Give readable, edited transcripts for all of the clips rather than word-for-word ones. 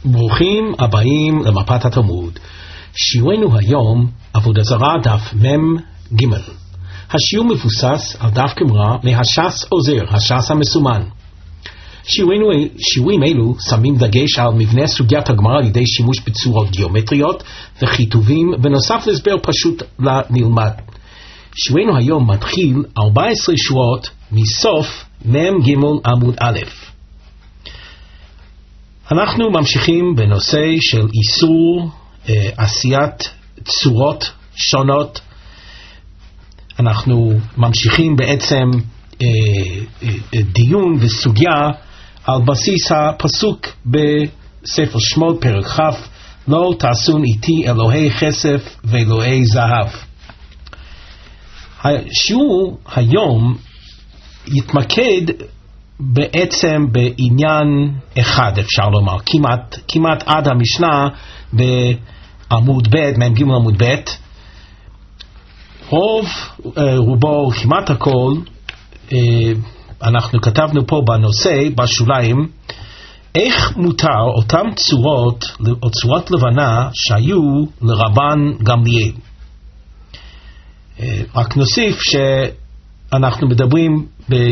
ברוכים הבאים למפת התלמוד. שיעורנו היום עבודה זרה דף מ"ג. השיעור מבוסס על דף גמרא מהש"ס עוזר, הש"ס המסומן. שיעורים אלו שמים דגש על מבנה סוגיית הגמרא על ידי שימוש בצורות גיאומטריות וכיתובים בנוסף להסבר פשוט לנלמד. שיעורנו היום מתחיל 14 שורות מסוף מ"ג עמוד א'. אנחנו ממשיכים בנושא של איסור עשיית צורות שונות. אנחנו ממשיכים בעצם דיון וסוגיה על בסיס הפסוק בספר שמות פרק כ', לא תעשון איתי אלוהי כסף ואלוהי זהב. השיעור היום יתמקד בעצם בעניין אחד, אפשר לומר, כמעט עד המשנה בעמוד ב', מ"ג עמוד ב'. רובו, כמעט הכל, אנחנו כתבנו פה בנושא, בשוליים, איך מותר אותם צורות, או צורת לבנה שהיו לרבן גמליאל. רק נוסיף שאנחנו מדברים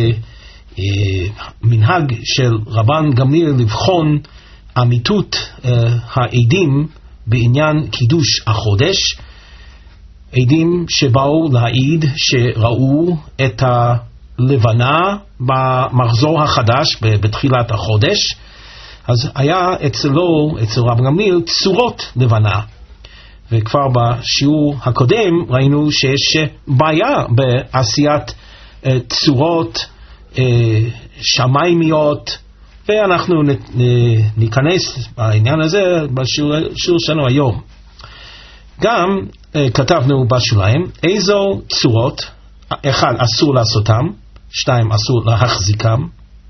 במנהג של רבן גמליאל לבחון אמיתות העדים בעניין קידוש החודש, עדים שבאו להעיד שראו את הלבנה במחזור החדש בתחילת החודש. אז היה אצל רבן גמליאל צורות לבנה, וכבר בשיעור הקודם ראינו שיש בעיה בעשיית צורות שמיימיות, ואנחנו ניכנס בעניין הזה בשיעור שלנו היום. גם כתבנו בשוליים איזו צורות, אחד, אסור לעשותם, שתיים, אסור להחזיקם.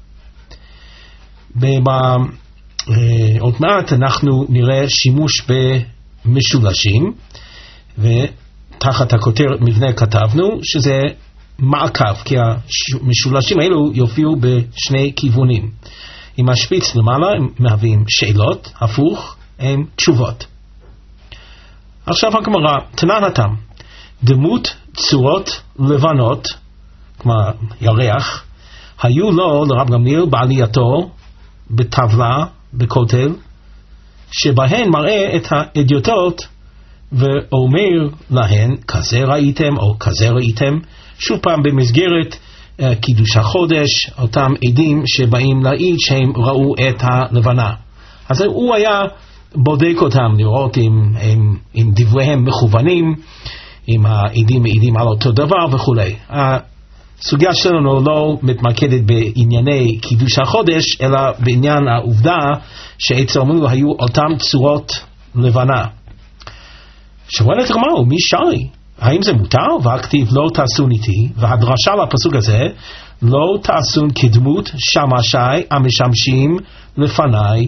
עוד מעט אנחנו נראה שימוש במשולשים, ותחת הכותרת מבנה כתבנו שזה מעקב, כי המשולשים האלו יופיעו בשני כיוונים. עם השפיץ למעלה הם מהווים שאלות, הפוך הם תשובות. עכשיו הגמרא, תנן התם, דמות צורות לבנות, כמו ירח, היו לו לרב גמליאל בעלייתו בטבלה, בכותל, שבהן מראה את האדיוטות ואומר להן, כזה ראיתם או כזה ראיתם, שוב פעם במסגרת קידוש החודש, אותם עדים שבאים להעיד שהם ראו את הלבנה. אז הוא היה בודק אותם, לראות אם דבריהם מכוונים, אם העדים מעידים על אותו דבר וכו'. הסוגיה שלנו לא מתמקדת בענייני קידוש החודש, אלא בעניין העובדה שאצל מנו היו אותם צורות לבנה. שואלת הגמרא, מי שרי? האם זה מותר? והכתיב לא תעשון איתי, והדרשה לפסוק הזה, לא תעשון כדמות שמשי המשמשים לפניי,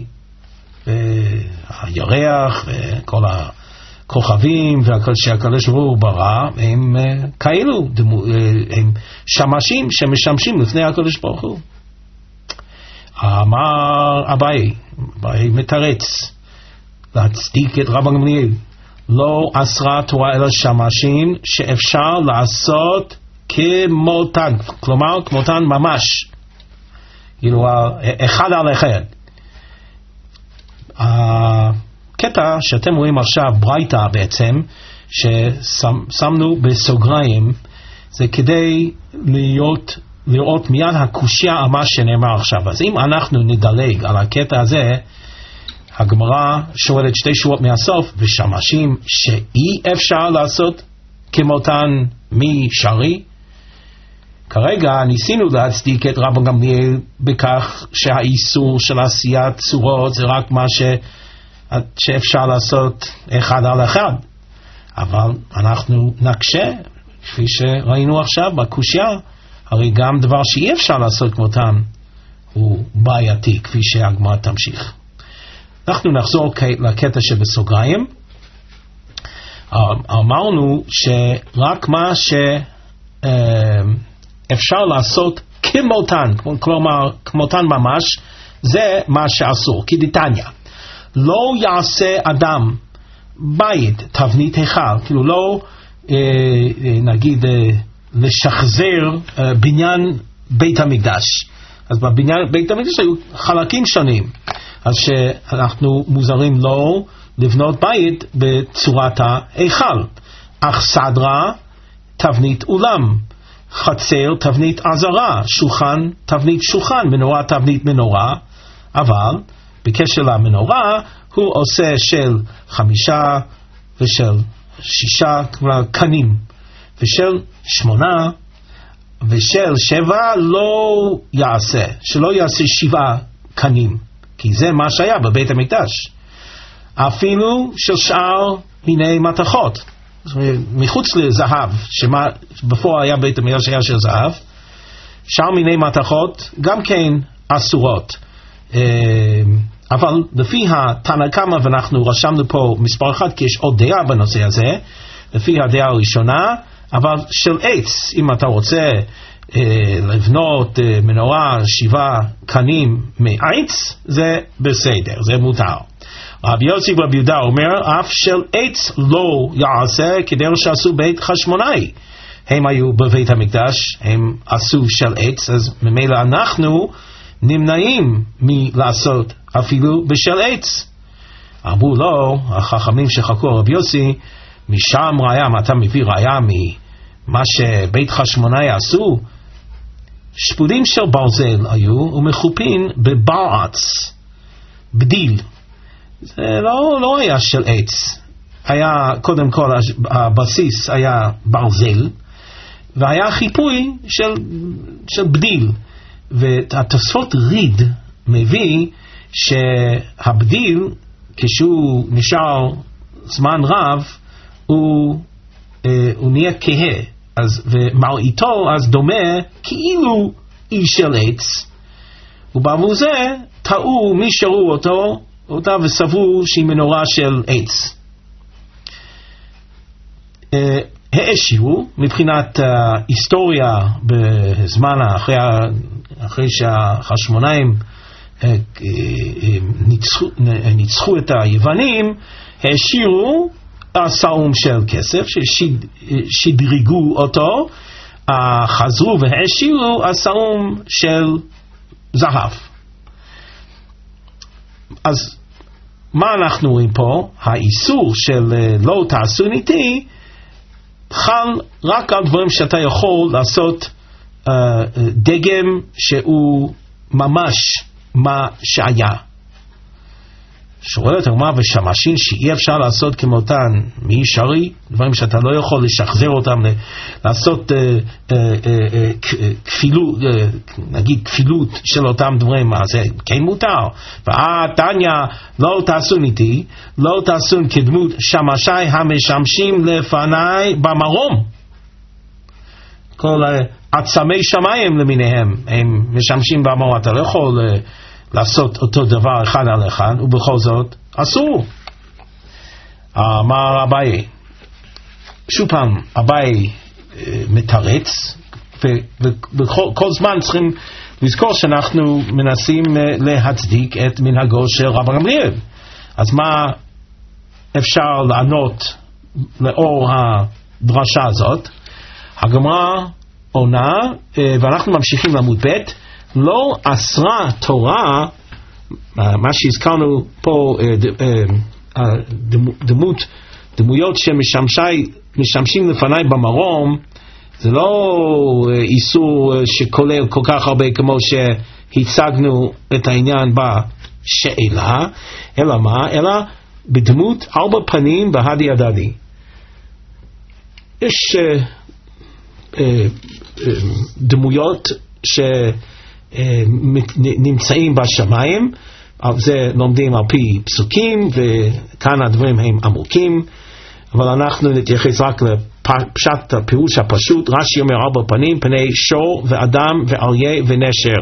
הירח וכל הכוכבים שהקדוש ברוך הוא ברא, הם כאלו, הם שמשים שמשמשים לפני הקדוש ברוך הוא. אמר אביי מתרץ להצדיק את רבן גמליאל, לא אסרה תורה אלא שמשים שאפשר לעשות כמותן, כלומר כמותן ממש, כאילו אחד על אחד. הקטע שאתם רואים עכשיו ברייתא בעצם, ששמנו בסוגריים, זה כדי לראות מיד הקושיה על מה שנאמר עכשיו. אז אם אנחנו נדלג על הקטע הזה, הגמרא שואלת שתי שורות מהסוף, ושמשים שאי אפשר לעשות כמותן מי שרי? כרגע ניסינו להצדיק את רבן גמליאל בכך שהאיסור של עשיית צורות זה רק מה שאפשר לעשות אחד על אחד, אבל אנחנו נקשה, כפי שראינו עכשיו בקושיה, הרי גם דבר שאי אפשר לעשות כמותן הוא בעייתי, כפי שהגמרא תמשיך. אנחנו נחזור לקטע שבסוגריים. אמרנו שרק מה שאפשר לעשות כמותן, כלומר כמותן ממש, זה מה שאסור, כדתניא. לא יעשה אדם בית תבנית היכל, כאילו לא נגיד לשחזר בניין בית המקדש. אז בבניין בית המקדש היו חלקים שונים, אז שאנחנו מוזרים לא לבנות בית בצורת ההיכל. אך סדרה תבנית אולם, חצר תבנית עזרה, שולחן תבנית שולחן, מנורה תבנית מנורה. אבל בקשר למנורה הוא עושה של 5 ושל 6 קנים ושל 8 ושל 7 לא יעשה, שלא יעשה 7 קנים, כי זה מה שהיה בבית המקדש. אפילו של שאר מיני מתכות מחוץ לזהב, שבפועל היה בית המקדש היה של זהב, שאר מיני מתכות גם כן אסורות. אבל לפי התנא קמא, ואנחנו רשמנו פה מספר 1 כי יש עוד דעה בנושא הזה, לפי הדעה הראשונה, אבל של עץ, אם אתה רוצה לבנות מנורה 7 קנים מעץ, זה בסדר, זה מותר. רבי יוסי ורבי יהודה אומר, אף של עץ לא יעשה כדרך שעשו בית חשמונאי. הם היו בבית המקדש, הם עשו של עץ, אז ממילא אנחנו נמנעים מלעשות אפילו בשל עץ. אמרו לו, החכמים שחקו רבי יוסי, משם ראיה, מה אתה מביא ראיה ממה שבית חשמונאי עשו? שפודים של ברזל היו ומחופין בברעץ, בדיל. זה לא היה של עץ, היה קודם כל הבסיס היה ברזל, והיה חיפוי של בדיל. והתוספות ריד מביא שהבדיל כשהוא נשאר זמן רב הוא נהיה כהה, ומראיתו אז דומה כאילו איש של עץ, ובעבור זה טעו מי שראו אותה וסברו שהיא מנורה של עץ. האשירו מבחינת היסטוריה בזמן אחרי שהחשמונאים ניצחו את היוונים, האשירו סאום של כסף ששדרגו אותו, חזרו והאשירו סאום של זהב. אז מה אנחנו רואים פה? האיסור של לא תעשו איתי חל רק על דברים שאתה יכול לעשות דגם שהוא ממש מה שהיה. שואלת הגמרא, ושמשין שאי אפשר לעשות כמותן מי שרי, דברים שאתה לא יכול לשחזר אותם, לעשות כפילות, נגיד כפילות של אותם דברים, אז זה כן מותר. תניא לא תעשון איתי, לא תעשון כדמות שמשי המשמשים לפניי במרום. כל עצמי שמיים למיניהם הם משמשים במרום, אתה לא יכול לעשות אותו דבר אחד על אחד, ובכל זאת אסור. אמר אביי, שוב פעם אביי מתרץ, וכל זמן צריכים לזכור שאנחנו מנסים להצדיק את מנהגו של רב גמליאל. אז מה אפשר לענות לאור הדרשה הזאת? הגמרא עונה, ואנחנו ממשיכים לעמוד ב', לא אסרה תורה, מה שהזכרנו פה, דמויות שמשמשים לפניי במרום, זה לא איסור שכולל כל כך הרבה כמו שהצגנו את העניין בשאלה, אלא מה? אלא בדמות 4 פנים בהדי הדדי. יש דמויות שנמצאים בשמיים, זה לומדים על פי פסוקים, וכאן הדברים הם עמוקים, אבל אנחנו נתייחס רק לפשט הפירוש הפשוט. רש"י אומר 4 פנים, פני שור ואדם ואריה ונשר,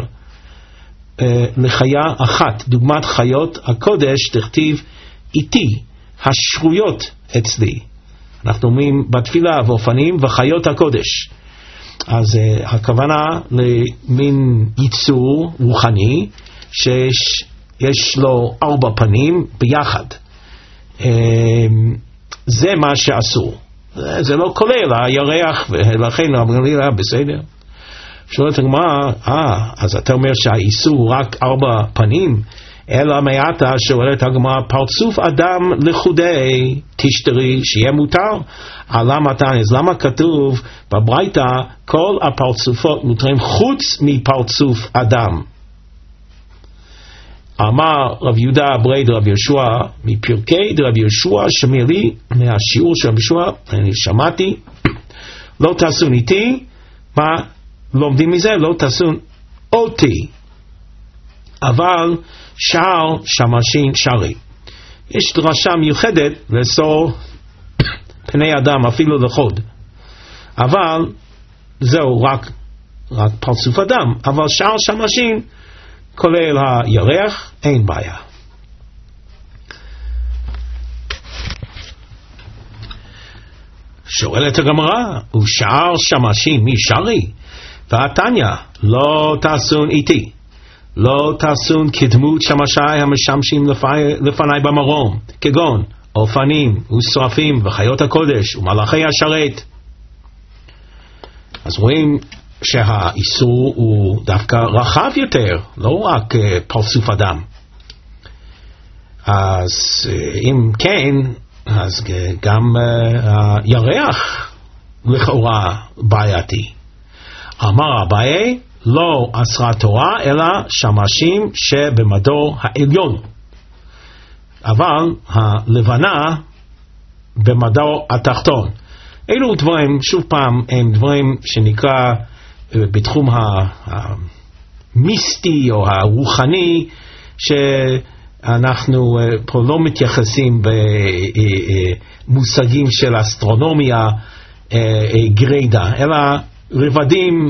לחיה אחת, דוגמת חיות הקודש תכתיב איתי, השרויות אצלי. אנחנו אומרים בתפילה ואופנים וחיות הקודש. אז הכוונה למין ייצור רוחני שיש יש לו 4 פנים ביחד. זה מה שאסור. זה לא כולל הירח, ולכן אמרו לי, בסדר. שואלת הגמרא, אז אתה אומר שהאיסור רק 4 פנים, אלא מעתה שואלת הגמרא, פרצוף אדם לחודי תשתרי, שיהיה מותר. אז למה כתוב בברייתא כל הפרצופות מותרים חוץ מפרצוף אדם? אמר רב יהודה אברי דרב יהושע, מפרקי דרב יהושע שמע לי, מהשיעור של רב יהושע, אני שמעתי, לא תעשון איתי, מה לומדים מזה? לא תעשון אותי, אבל שער שמשים שרי. יש דרשה מיוחדת לאסור פני אדם אפילו לחוד, אבל זהו רק פרצוף אדם, אבל שער שמשים כולל הירח, אין בעיה. שואלת הגמרא, ושער שמשים מי שרי? והתניא, לא תעשון איתי, לא תעשון כדמות שמשי המשמשים לפני במרום, כגון אופנים ושרפים וחיות הקודש ומלאכי השרת. אז רואים שהאיסור הוא דווקא רחב יותר, לא רק פרצוף אדם. אז אם כן, אז גם הירח לכאורה בעייתי. אמר אביי, לא אסרה תורה אלא שמשים שבמדור העליון, אבל הלבנה במדור התחתון. אלו דברים, שוב פעם, הם דברים שנקרא בתחום המיסטי או הרוחני, שאנחנו פה לא מתייחסים במושגים של אסטרונומיה גרידא, אלא רבדים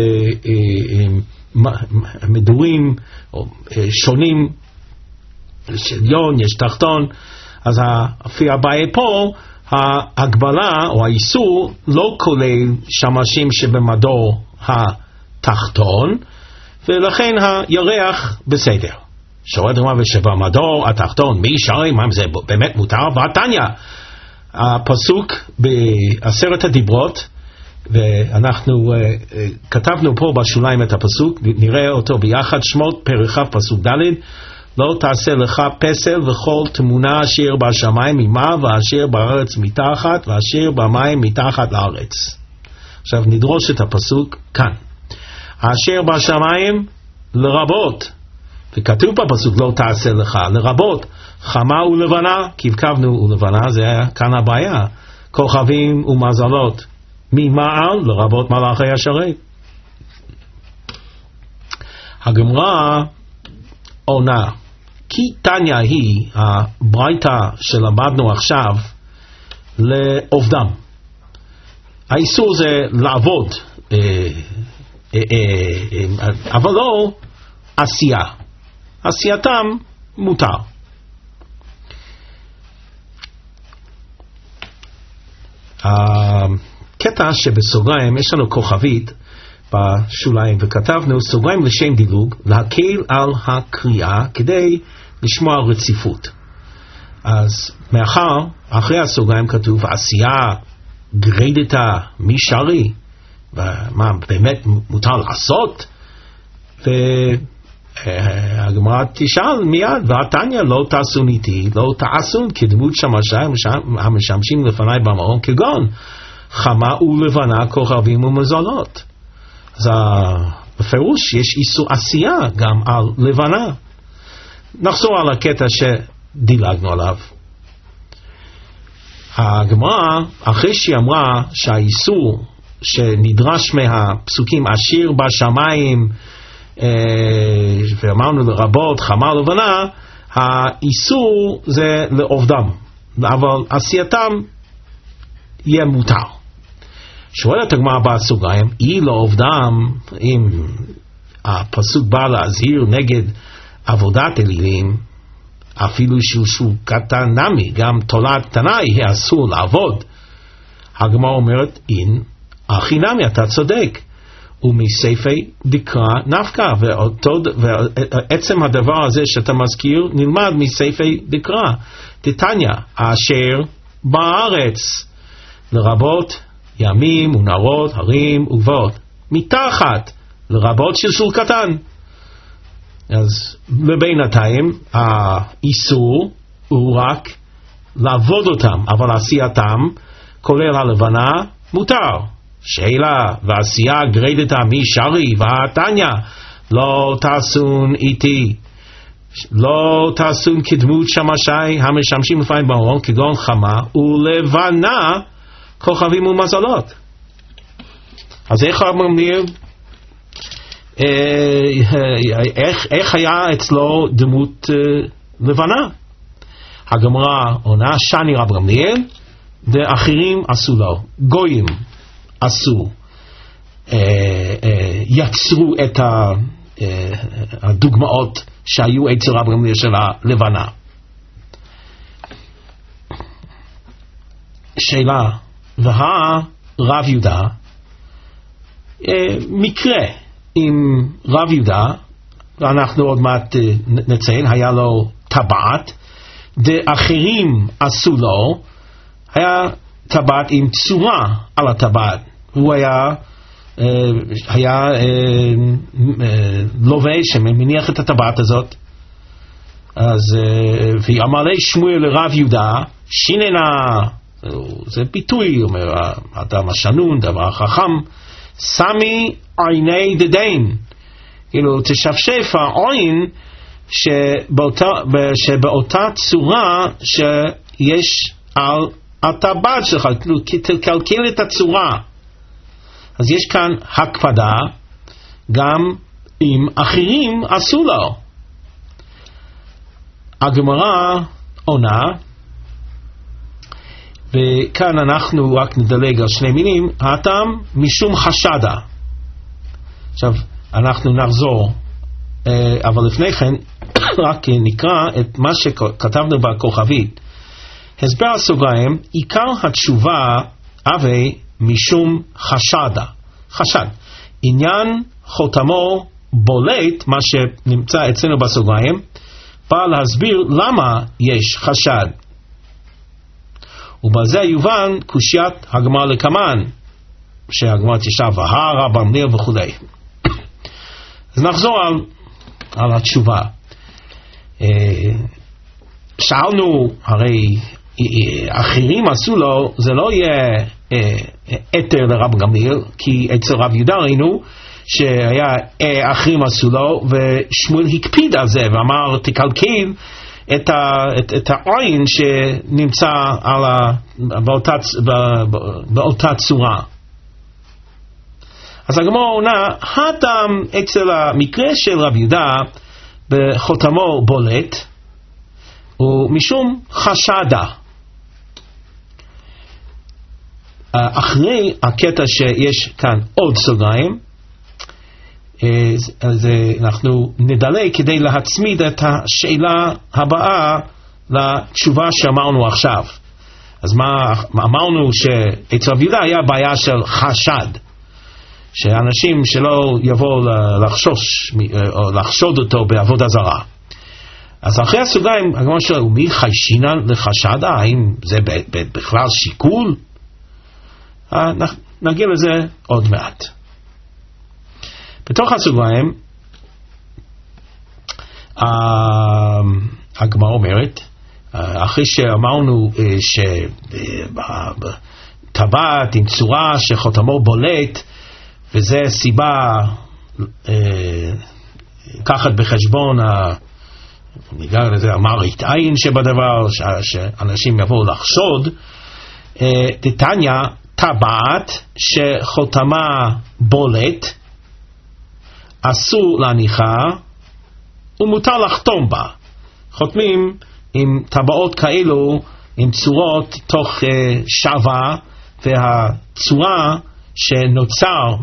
ומדורים שונים, יש עליון, יש תחתון. אז לפי הבעיה פה, ההגבלה או האיסור לא כולל שמשים שבמדור התחתון, ולכן הירח בסדר. שואלת הגמרא, ושבמדור התחתון מי שרי? מה זה באמת מותר? והתניא, הפסוק בעשרת הדיברות, ואנחנו כתבנו פה בשוליים את הפסוק, נראה אותו ביחד, שמות פרק כ' פסוק ד', לא תעשה לך פסל וכל תמונה אשר בשמיים ממעל ואשר בארץ מתחת ואשר במים מתחת לארץ. עכשיו נדרוש את הפסוק כאן. אשר בשמיים לרבות, וכתוב בפסוק לא תעשה לך, לרבות חמה ולבנה, כי הבקבנו ולבנה, זה כאן הבעיה, כוכבים ומזלות, ממעל לרבות מלאכי השרת. הגמרא עונה, כי תניא היא הברייתא שלמדנו עכשיו לעובדם. האיסור זה לעבוד, אבל לא עשייה. עשייתם מותר. הקטע שבסוגריים יש לנו כוכבית בשוליים, וכתבנו סוגריים לשם דילוג, להקל על הקריאה כדי לשמוע רציפות. אז מאחר, אחרי הסוגריים כתוב עשייה גרדתה מי שרי, ומה באמת מותר לעשות? והגמרא תשאל מיד, והתניא לא תעשון איתי, לא תעשון כדמות שמשי המשמשים לפני במרום, כגון חמה ולבנה, כוכבים ומזלות. אז בפירוש יש איסור עשייה גם על לבנה. נחזור על הקטע שדילגנו עליו. הגמרא, אחרי שהיא אמרה שהאיסור שנדרש מהפסוקים עשיר בשמיים, ואמרנו לרבות חמה ולבנה, האיסור זה לעובדם, אבל עשייתם יהיה מותר. שואלת הגמרא בסוגריים, היא לא עובדם, אם הפסוק בא להזהיר נגד עבודת אלילים, אפילו שהוא קטן נמי, גם תולת קטנה יהיה אסור לעבוד. הגמרא אומרת, אין, אחי נמי, אתה צודק. ומספי דקרא נפקא, ועצם הדבר הזה שאתה מזכיר נלמד מספי דקרא. דתניא, אשר בארץ, לרבות ימים ונהרות, הרים וגבעות, מתחת לרבות שלשול קטן. אז בינתיים האיסור הוא רק לעבוד אותם, אבל עשייתם כולל הלבנה מותר. שאלה ועשייה גרדתה משרי והתניא, לא תעשון איתי, לא תעשון כדמות שמשי המשמשים לפעמים בארון, כגון חמה ולבנה כוכבים ומזלות. אז איך אמרנו, איך היה אצלו דמות לבנה? הגמרא עונה, שני רב גמליאל, ואחרים עשו לו, גויים עשו, יצרו את הדוגמאות שהיו אצל רב גמליאל של הלבנה. שאלה, והרב יהודה, מקרה עם רב יהודה, ואנחנו עוד מעט נציין, היה לו טבעת, ואחרים עשו לו, היה טבעת עם צורה על הטבעת. הוא היה לובש שמניח את הטבעת הזאת. אז ואמר לי שמואל לרב יהודה, שיננה, זה ביטוי, אומר האדם השנון, דבר חכם, סמי עיני דדין, כאילו תשפשף העין שבאותה צורה שיש על הטבעת שלך, תקלקל את הצורה. אז יש כאן הקפדה, גם אם אחרים עשו לו. הגמרא עונה, וכאן אנחנו רק נדלג על שני מילים, הטעם משום חשדה. עכשיו אנחנו נחזור, אבל לפני כן רק נקרא את מה שכתבנו בכוכבית. הסבר הסוגריים, עיקר התשובה אבי משום חשדה, חשד. עניין חותמו בולט, מה שנמצא אצלנו בסוגריים, בא להסביר למה יש חשד. ובזה יובן קושיית הגמרא לקמן, שהגמרא תשאל והרב גמליאל וכו'. אז נחזור על התשובה. שאלנו, הרי אחרים עשו לו, זה לא יהיה אתר לרב גמליאל, כי אצל רב יהודה ראינו שהיה אחרים עשו לו, ושמואל הקפיד על זה ואמר תקלקל את העין שנמצא באותה צורה. אז הגמרא עונה, הטעם אצל המקרה של רב יהודה בחותמו בולט, ומשום חשדה. אחרי הקטע שיש כאן עוד סוגריים, אז אנחנו נדלג כדי להצמיד את השאלה הבאה לתשובה שאמרנו עכשיו. אז מה אמרנו? שאצל רב יהודה היה בעיה של חשד, שאנשים שלא יבואו לחשוד אותו בעבודה זרה. אז אחרי הסוגריים הגמרא שואלת, ומי חיישינן לחשדה? האם זה בכלל שיקול? נגיע לזה עוד מעט. בתוך הסוגריים הגמרא אומרת, אחרי שאמרנו שטבעת עם צורה שחותמו בולט, וזה סיבה לקחת בחשבון ניגע לזה המראית עין שבדבר, שאנשים יבואו לחשוד. דתניא, טבעת שחותמה בולט אסור להניחה ומותר לחתום בה. חותמים עם טבעות כאלו, עם צורות תוך שווה, והצורה שנוצר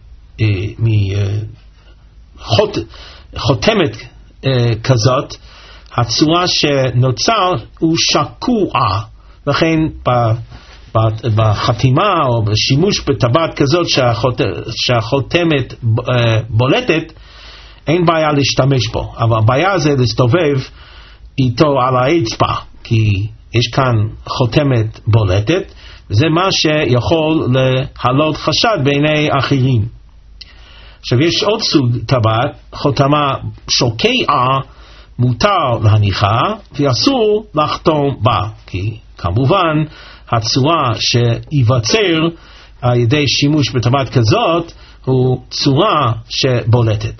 מחותמת כזאת, הצורה שנוצר הוא שקוע, לכן בחתימה או בשימוש בטבעת כזאת שהחותמת בולטת, אין בעיה להשתמש בו, אבל הבעיה זה להסתובב איתו על האצבע, כי יש כאן חותמת בולטת, וזה מה שיכול להעלות חשד בעיני אחרים. עכשיו יש עוד סוג טבעת, חותמה שוקעה, מותר להניחה ואסור לחתום בה, כי כמובן הצורה שיווצר על ידי שימוש בטבעת כזאת הוא צורה שבולטת.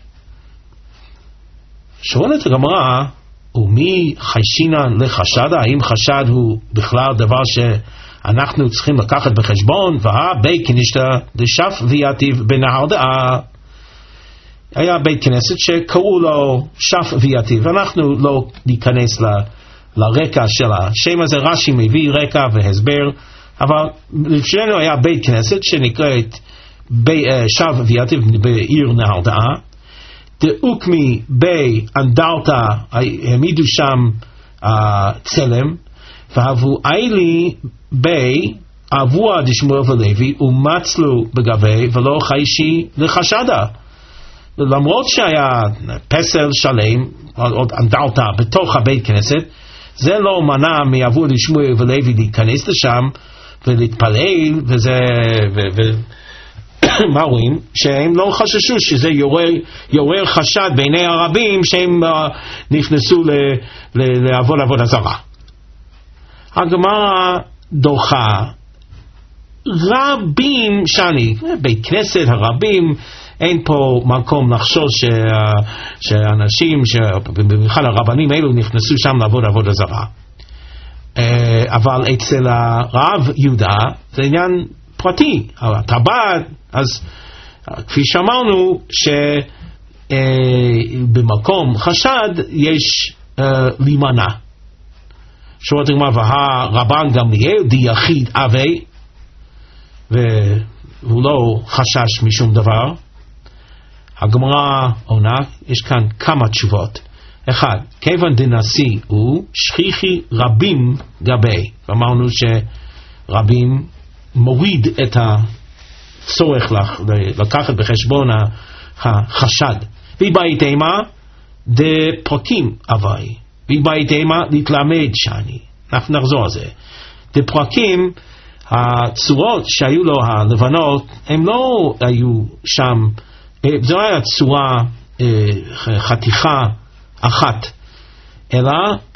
שואלת הגמרא, ומי חיישינן לחשדה? האם חשד הוא בכלל דבר שאנחנו צריכים לקחת בחשבון? בי כנישתא דשף ויתיב בנהרדעה. היה בית כנסת שקראו לו שף ויתיב, ואנחנו לא ניכנס לרקע של השם הזה. רש"י מביא רקע והסבר, אבל לפנינו היה בית כנסת שנקראת שף ויתיב בעיר נהרדעה. דאוקמי בי אנדרטה, העמידו שם צלם, והבו איילי בי אבוה דשמואל ולוי ומצלו בגבי ולא חיישי לחשדה. למרות שהיה פסל שלם, עוד אנדרטה בתוך הבית כנסת, זה לא מנע מאבוה דשמואל ולוי להיכנס לשם ולהתפלל, וזה מה רואים? שהם לא חששו שזה יורר חשד בעיני הרבים שהם נכנסו לעבוד עבודה זרה. הגמרא דוחה רבים שני, בית כנסת הרבים, אין פה מקום לחשוש שאנשים, במיוחד הרבנים האלו, נכנסו שם לעבוד עבודה זרה. אבל אצל הרב יהודה זה עניין פרטי, הטבעת. אז כפי שאמרנו שבמקום חשד יש להימנע. שואלת הגמרא, והרבן גמליאל דיחיד אבי, והוא לא חשש משום דבר. הגמרא עונה, יש כאן כמה תשובות. אחד, כיוון דנשיא הוא שכיחי רבים גבי, ואמרנו שרבים מוריד את הצורך לקחת בחשבון החשד. ובית אימה דפרקים אבי, ובית אימה להתלמד שאני. אנחנו נחזור על זה. דפרקים, הצורות שהיו לו הלבנות, הם לא היו שם, זו היה צורה חתיכה אחת, אלא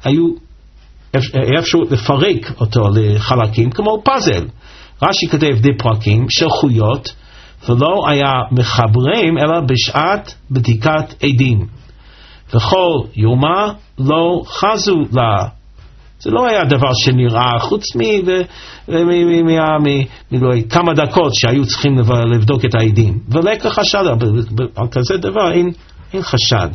היה אפשר לפרק אותו לחלקים כמו פאזל. רש"י כתב דפרקים של חויות, ולא היה מחברים אלא בשעת בדיקת עדים, וכל יומה לא חזו לה. זה לא היה דבר שנראה חוץ מכמה דקות שהיו צריכים לבדוק את העדים, ולקח חשד על כזה דבר אין חשד.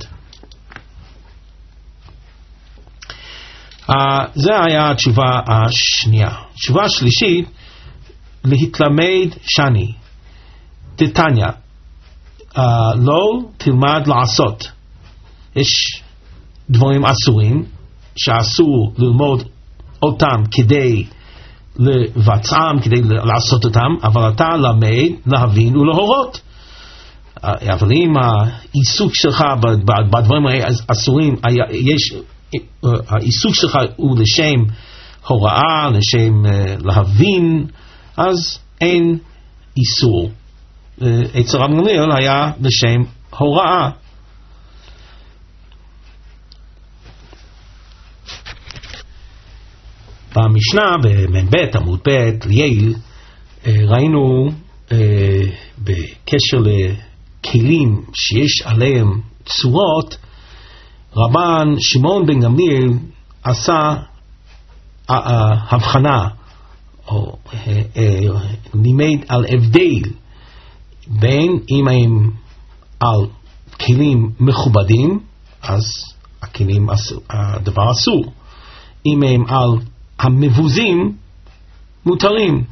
זה היה התשובה השנייה. התשובה השלישית, להתלמד שני. תתניא, לא תלמד לעשות. יש דברים אסורים שאסור ללמוד אותם כדי לבצעם, כדי לעשות אותם, אבל אתה למד להבין ולהורות. אבל אם העיסוק שלך בדברים האסורים, העיסוק שלך הוא לשם הוראה, לשם להבין, אז אין איסור. אצל רב גמליאל היה לשם הוראה. במשנה במ"ב עמוד ב' ליל ראינו בקשר לכלים שיש עליהם צורות, רבן שמעון בן גמליאל עשה הבחנה או לימד על הבדל בין אם הם על כלים מכובדים, אז הכלים הדבר אסור, אם הם על המבוזים מותרים.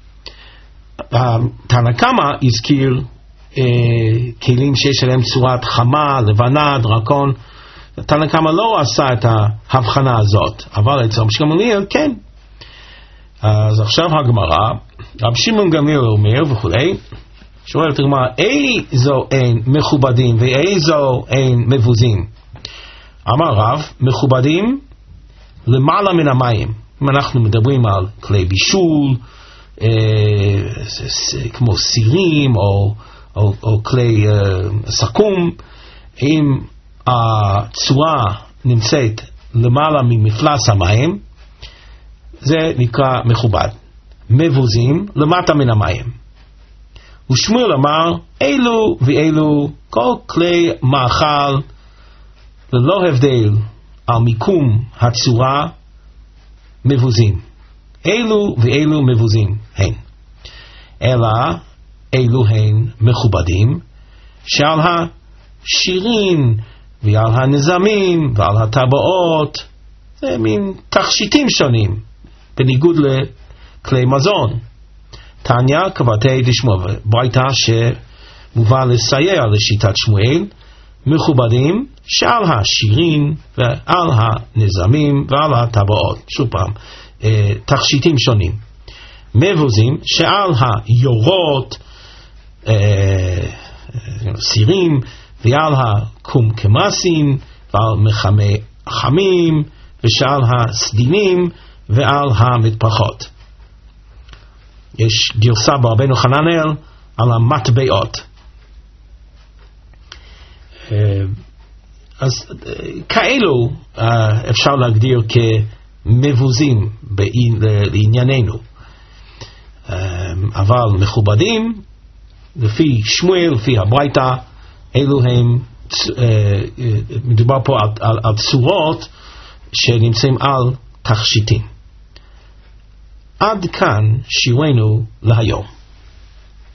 תנא קמא הזכיר כלים שיש עליהם צורת חמה, לבנה, דרקון. תנא קמא לא עשה את ההבחנה הזאת, אבל אצל רבי גמליאל כן. אז עכשיו הגמרא, רב שמעון גמליאל אומר וכולי, שואלת הגמרא, איזו אין מכובדים ואיזו אין מבוזים? אמר רב, מכובדים למעלה מן המים. אם אנחנו מדברים על כלי בישול, כמו סירים או כלי סכו"ם, אם הצורה נמצאת למעלה ממפלס המים, זה נקרא מכובד. מבוזים למטה מן המים. ושמואל אמר, אלו ואלו כל כלי מאכל ללא הבדל על מיקום הצורה מבוזים. אלו ואלו מבוזים הן. אלא אלו הן מכובדים שעל השירים ועל הנזמים ועל הטבעות זה מין תכשיטים שונים בניגוד לכלי מזון. תניא כבתי דשמואל, ברייתא שמובא לסייע לשיטת שמואל, מכובדים שעל השירים ועל הנזמים ועל הטבעות, שוב פעם, תכשיטים שונים. מבוזים שעל היורות, סירים, ועל הקומקמסים ועל מחמי חמים ושעל הסדינים ועל המטפחות. יש גרסה ברבנו חננאל על המטבעות. אז כאלו אפשר להגדיר כמבוזים לענייננו. אבל מכובדים, לפי שמואל, לפי הברייתא, אלו הם, מדובר פה על צורות שנמצאים על תכשיטים. עד כאן שיעורנו להיום.